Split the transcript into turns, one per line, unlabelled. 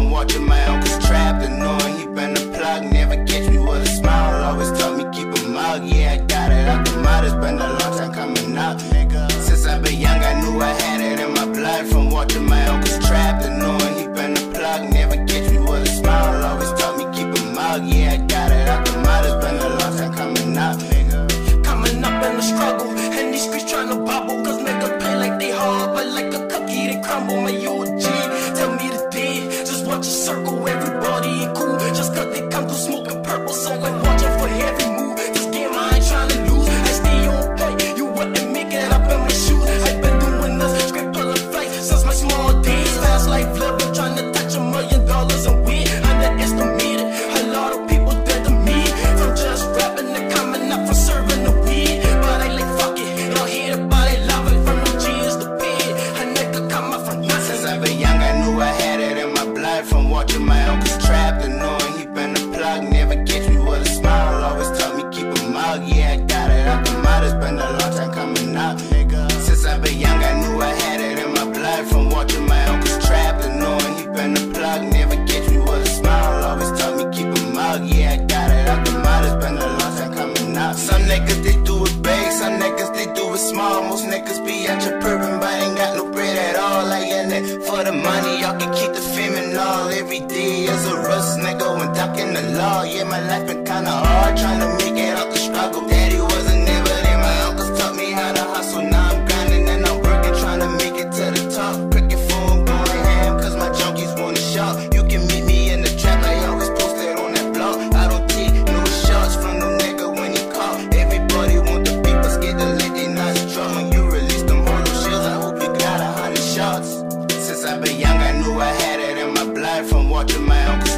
from watching my uncle's trap, and knowing he been the plug. Never catch me with a smile, always taught me keep a mug. Yeah, I got it out the mud, it's been a long time coming up, nigga. Since I been young, I knew I had it in my blood. From watching my uncle's trap, and knowing he been the plug. Never catch me with a smile, always taught me keep a mug. Yeah, I got it out the mud, it's been a long time coming up, nigga.
Coming up in the struggle, and these streets trying to bubble. Cause niggas play like they hard, but like a cookie they crumble. My UG, tell me the day, just watch a circle, everybody ain't cool. Just cause they come through smoking purple, so I'm watching for every move. This game I ain't trying to lose, I stay on point. You wouldn't make it up in my shoes. I've been doing this straight full of flight since my small days. Fast life living, trying to touch $1 million and win. Underestimated, a lot of people dead to me. From just rapping and coming up from serving the weed. But I like fuck it, y'all hear about it, love it. From the G's to bed, a nigga come up from nothing.
Since I been young, I knew I had it in my blood. From watching my uncle's trap, and knowing he been the plug. Never catch me with a smile, always taught me keep a mug. Yeah, I got it out the mud, it's been a long time coming up, nigga. Since I been young, I knew I had it in my blood. From watching my uncle's trap, and knowing he been the plug. Never catch me with a smile, always taught me keep a mug. Yeah, I got it out the mud, it's been a long time coming up. Some niggas they do it big, some niggas they do it small. Most niggas be out your purpose, but ain't got no bread at all. Like in it for the money, y'all can keep the fame and all. Every day is a rush, nigga, when ducking the law. Yeah, my life been kinda hard, trying to make it out the struggle. Daddy wasn't never there, my uncles taught me how to hustle. Now I'm grinding and I'm working, trying to make it to the top. Cricket phone going ham, cause my junkies want a shot. You can meet me in the trap, I always posted on that block. I don't take no shots from no nigga when he caught. Everybody want the beat, but scared to let they knives drop. When you release them hollow shells, I hope you got 100 shots. Since I been young, I knew I had it in my blood. From watching my uncle